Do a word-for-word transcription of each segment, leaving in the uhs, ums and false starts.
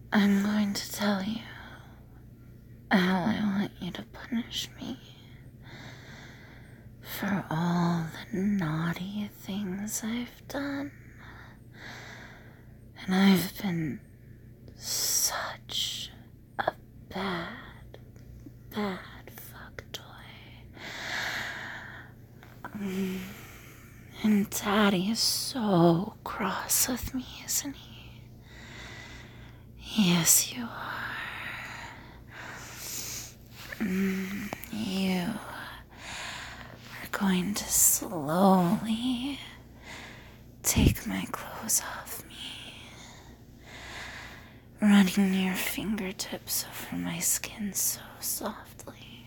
I'm going to tell you how I want you to punish me for all the naughty things I've done. And I've been such a bad, bad fuck toy. Um, and Daddy is so cross with me, isn't he? Yes, you are. Mm, you are going to slowly take my clothes off me, running your fingertips over my skin so softly.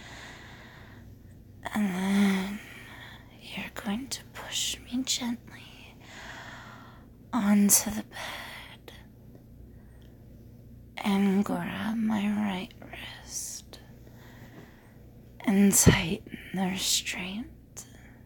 And then you're going to push me gently onto the bed and grab my right wrist and tighten the restraint,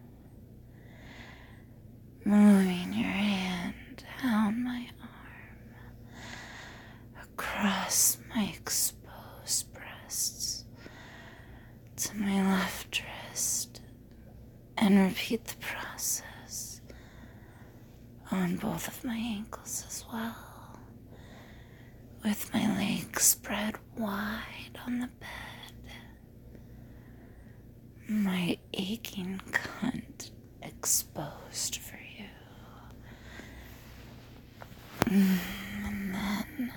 moving your hand down my arm, across my exposed breasts to my left wrist, and repeat the process on both of my ankles as well, with my legs spread wide on the bed, my aching cunt exposed for you. And then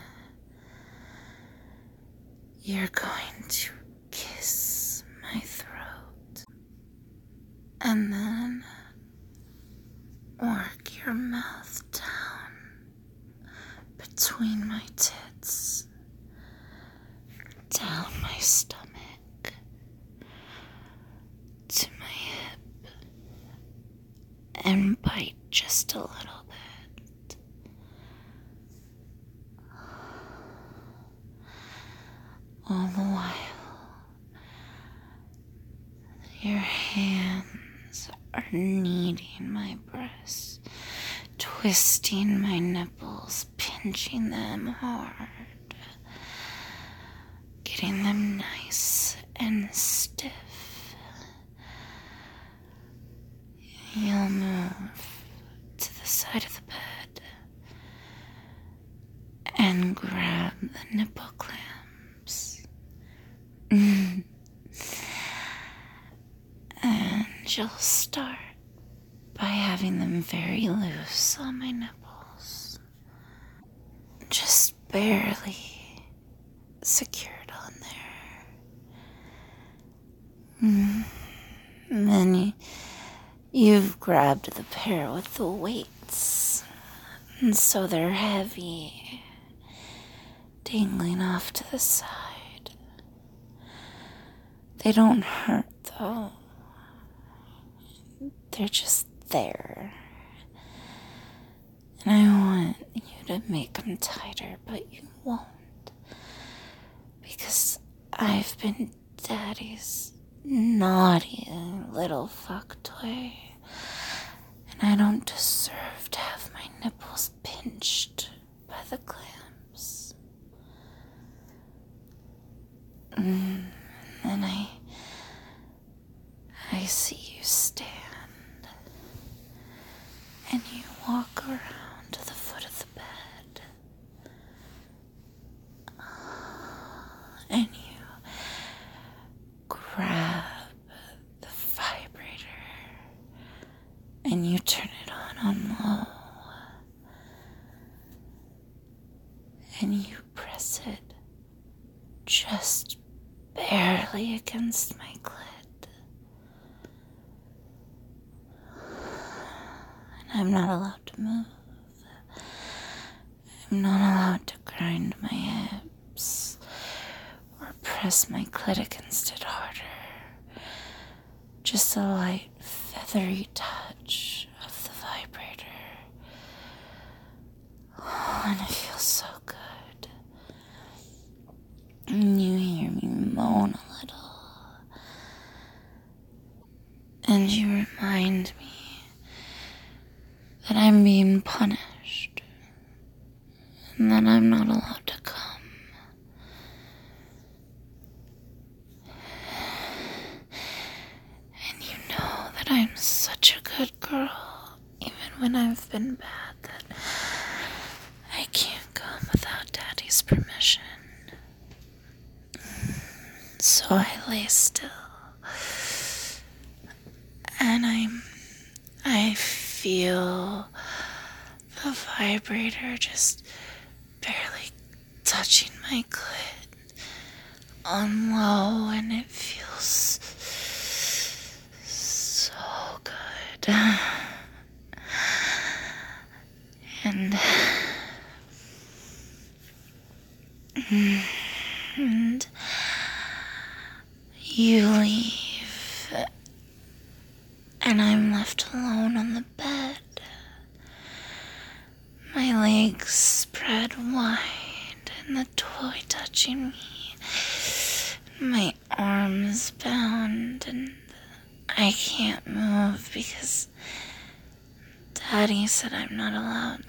you're going to kiss my throat, and then work your mouth down between my tits, down my stomach, to my hip, and bite just a little bit. All the while, your hands are kneading my breasts, twisting my nipples, pinching them hard, getting them nice and stiff. You'll move to the side of the bed and grab the nipple clamps. And you'll start by having them very loose on my nipples, just barely secured on there. Mm. And then you, you've grabbed the pair with the weights, and so they're heavy, dangling off to the side. They don't hurt though. They're just there. And I want you to make them tighter, but you won't. Because I've been Daddy's naughty little fuck toy. And I don't deserve to have my nipples pinched by the clamps. Mm, and then I... I see you stand. And you walk around to the foot of the bed. And you grab the vibrator. And you turn it on on low. And you press it just barely against my clit. I'm not allowed to move. I'm not allowed to grind my hips or press my clit against it harder. Just a light, feathery touch of the vibrator. Oh, and it feels so good. And you hear me moan a little. And you remind me that I'm being punished, and that I'm not allowed to come. been bad that I can't come without Daddy's permission. So I lay still. And I'm... I feel the vibrator just barely touching my clit on low, and it feels so good. And, and you leave, and I'm left alone on the bed. My legs spread wide, and the toy touching me. My arms bound, and I can't move because Daddy said I'm not allowed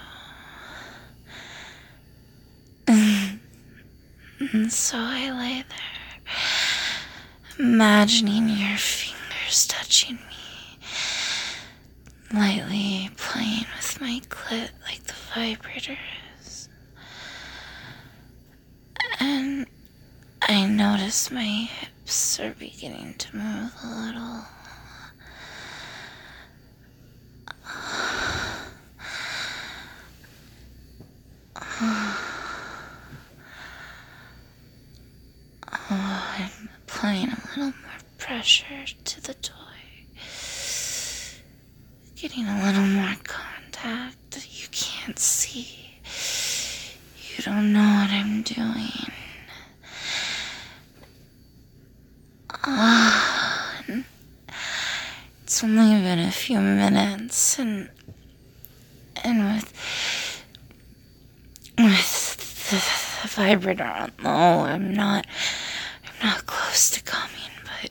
to. And so I lay there, imagining your fingers touching me, lightly playing with my clit like the vibrator is. And I notice my hips are beginning to move a little. Oh, I'm applying a little more pressure to the toy. Getting a little more contact that you can't see. You don't know what I'm doing. Oh, and it's only been a few minutes, and and with with the, the vibrator on low, I'm not I'm not close to coming, but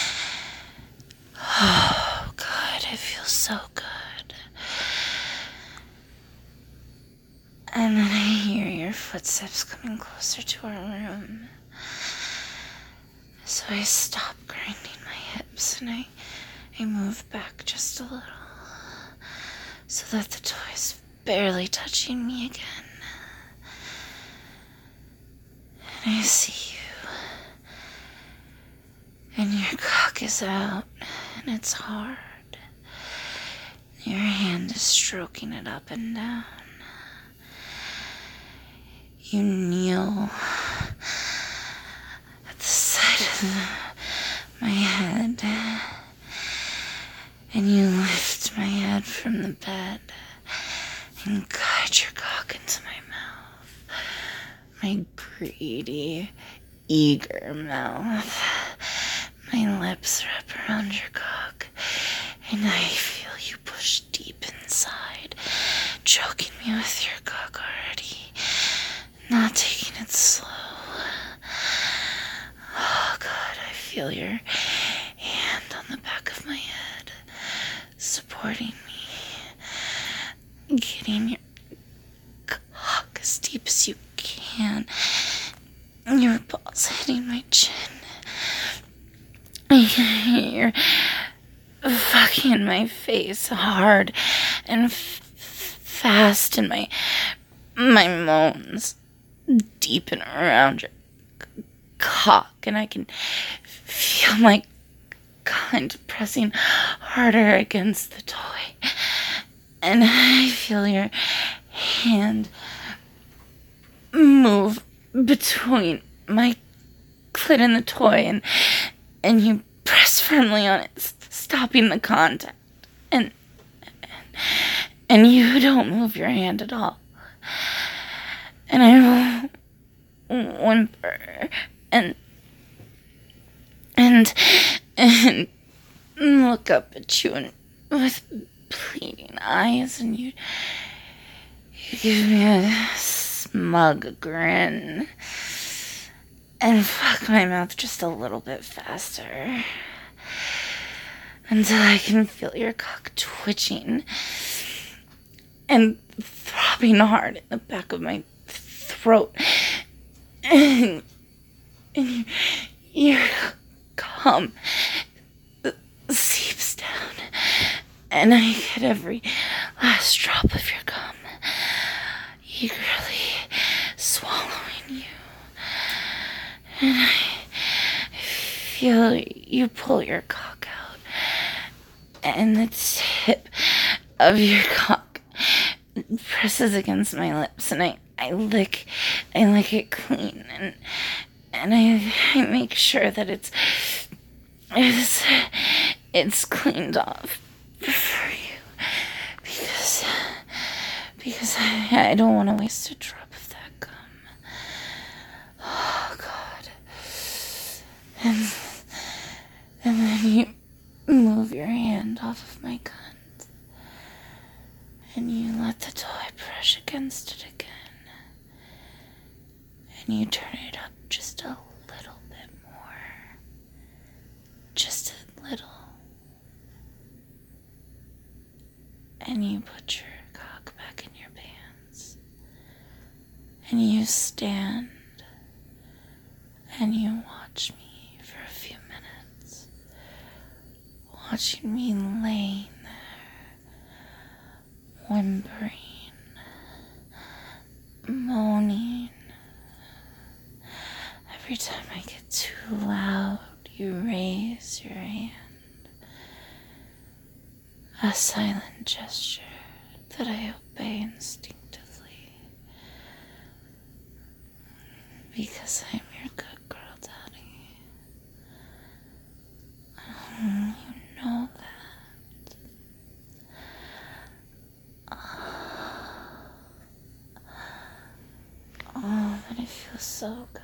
oh God, it feels so good. And then I hear your footsteps coming closer to our room. So I stop grinding my hips and I, I move back just a little so that the toy's barely touching me again. And I see you. And your cock is out and it's hard. Your hand is stroking it up and down. You kneel at the side of the, my head, and you lift my head from the bed and guide your cock into my mouth. My greedy, eager mouth. My lips wrap around your cock, and I feel you push deep inside, choking me with your cock already. Not taking it slow. Oh God, I feel your hand on the back of my head, supporting me, getting your cock as deep as you can, your balls hitting my chin. You're fucking my face hard and f- fast, and my my moans deepen around your c- cock, and I can feel my cunt pressing harder against the toy, and I feel your hand move between my clit and the toy, and and you press firmly on it, s- stopping the contact, and, and and you don't move your hand at all. And I whimper and and and look up at you and with pleading eyes, and you you give me a smug grin and fuck my mouth just a little bit faster until I can feel your cock twitching and throbbing hard in the back of my throat, and, and your cum seeps down, and I get every last drop of your gum, eagerly swallowing you. And I feel you pull your cock out, and the tip of your cock presses against my lips, and I, I lick, I lick it clean, and and I, I make sure that it's, it's, it's cleaned off for you, because, because I, I don't want to waste a drop of that gum. Oh, God. And, and then you move your hand off of my cunt, and you let the toy brush against it again, and you turn it up just a little bit more, just a little, and you put your cock back in your pants, and you stand, and you watch me for a few minutes, watching me laying there, whimpering, moaning. Every time I get too loud, you raise your hand. A silent gesture that I obey instinctively, because I'm your good girl, Daddy. Oh, you know that. Oh, but it feels so good.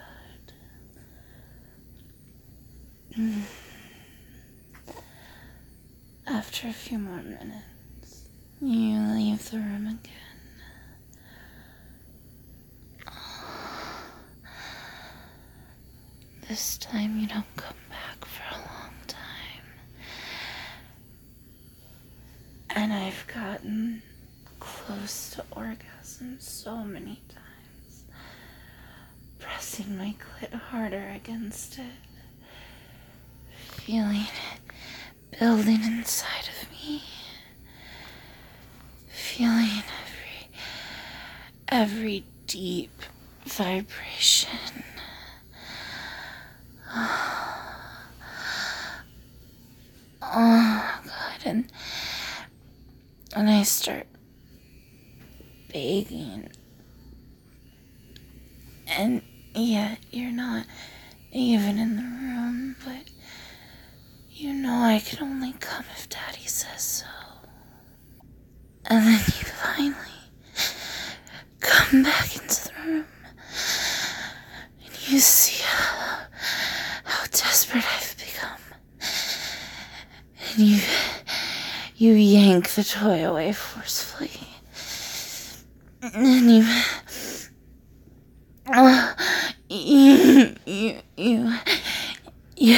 After a few more minutes, you leave the room again. This time you don't come back for a long time. And I've gotten close to orgasm so many times, pressing my clit harder against it, feeling it building inside of me, feeling every, every deep vibration. Oh, God, and, and I start begging, and yet you're not even in the room, but you know I can only come if Daddy says so. And then you finally come back into the room, and you see how, how desperate I've become. And you, you yank the toy away forcefully. And you, uh, you, you, you, you,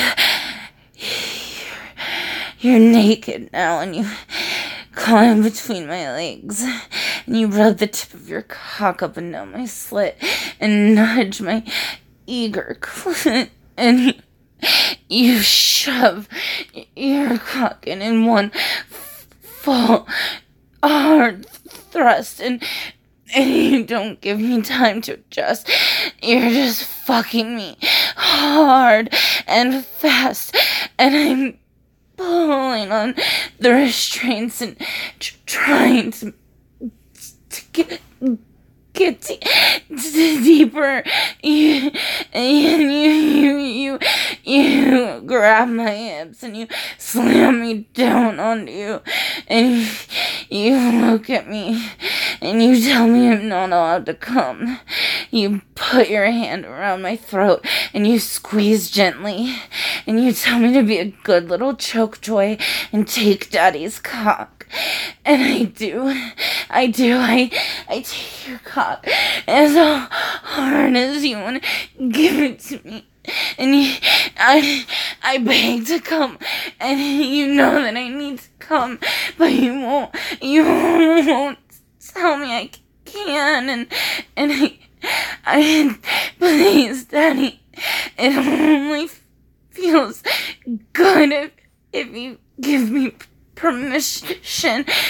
you're naked now, and you climb between my legs, and you rub the tip of your cock up and down my slit, and nudge my eager clit, and you, you shove your cock in in one full hard thrust, and, and you don't give me time to adjust. You're just fucking me hard and fast, and I'm pulling on the restraints and tr- trying to, to get get d- d- deeper. You, and you, you, you, you grab my hips and you slam me down onto you, and you look at me and you tell me I'm not allowed to come. You put your hand around my throat and you squeeze gently, and you tell me to be a good little choke toy and take Daddy's cock. And I do, I do, I, I take your cock as hard as you want to give it to me. And you, I, I beg to come, and you know that I need to come, but you won't, you won't tell me I can, and, and I, I, please, Daddy, it only feels good if, if you give me permission to,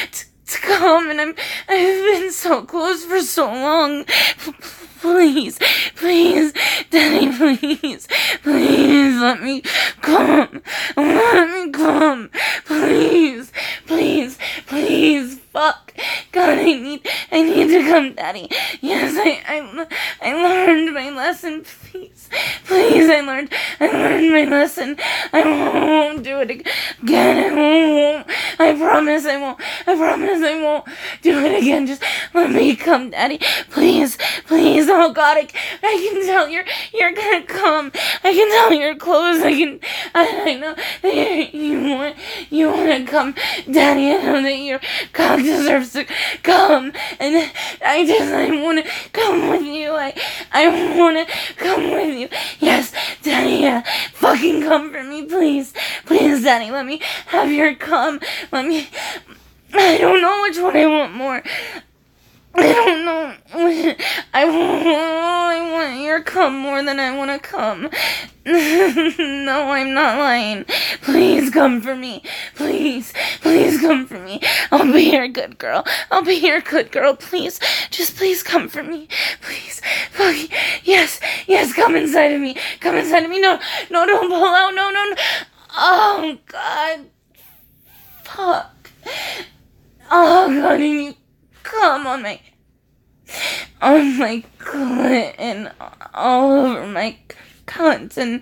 to come, and I'm, I've been so close for so long. Please, please, Daddy, please, please, let me come, let me come, please, please, please, fuck, God, I need, I need to come, Daddy. Yes, I, I, I learned my lesson, please, please, I learned, I learned my lesson. I won't do it again. I won't. I promise I won't. I promise I won't do it again. Just let me come, Daddy. Please, please. Oh God, I, I can tell you're you're gonna come. I can tell you're close. I can. I, I know that you, you want you want to come, Daddy. I know that your cock deserves to come, and I just I want to come with you. I I want to come with you. Yes, Daddy. Yeah, fucking come for me, please, please, Daddy. Let me have your cum. Let me. I don't know which one I want more. I don't know. I want, I want your cum more than I want to cum. No, I'm not lying. Please come for me. Please, please come for me. I'll be your good girl. I'll be your good girl. Please, just please come for me. Please. Fuck. Yes, yes, come inside of me. Come inside of me. No, no, don't pull out. No, no, no. Oh, God. Fuck. Oh, God, and you come on my, on my clit and all over my cunt, and,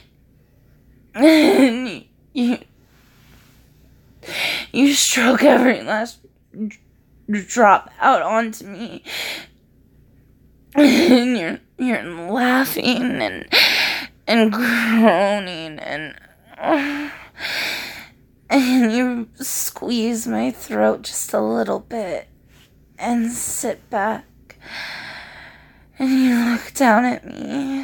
and you, you, you stroke every last drop out onto me, and you're, you're laughing and, and groaning, and, uh, and you squeeze my throat just a little bit and sit back, and you look down at me,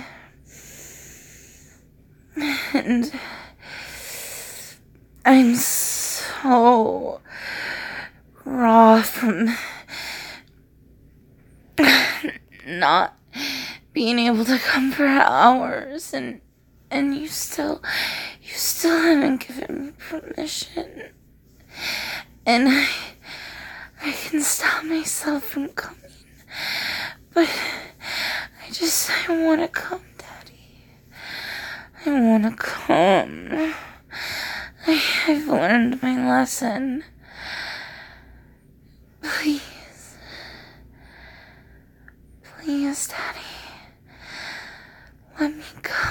and I'm so raw from not being able to come for hours, and and you still you still haven't given me permission, and I I can stop myself from coming, but I just I want to come, Daddy. I want to come. I, I've learned my lesson. Please, please, Daddy, let me come.